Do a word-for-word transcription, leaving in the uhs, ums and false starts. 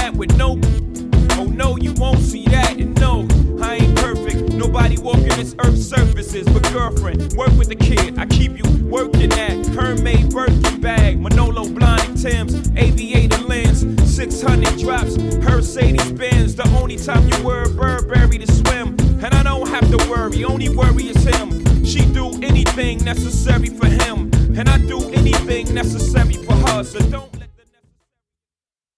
that with no. Oh no, you won't see that. And no, I ain't perfect. Nobody walking this earth's surfaces. But girlfriend, work with the kid. I keep you working at Hermès Birkin bag, Manolo Blahnik Tim's, aviator lens, six hundred drops, Mercedes Benz. The only time you wear a Burberry to swim, and I don't have to worry. Only worry is him. She do anything necessary for him, and I do anything necessary for her. So don't.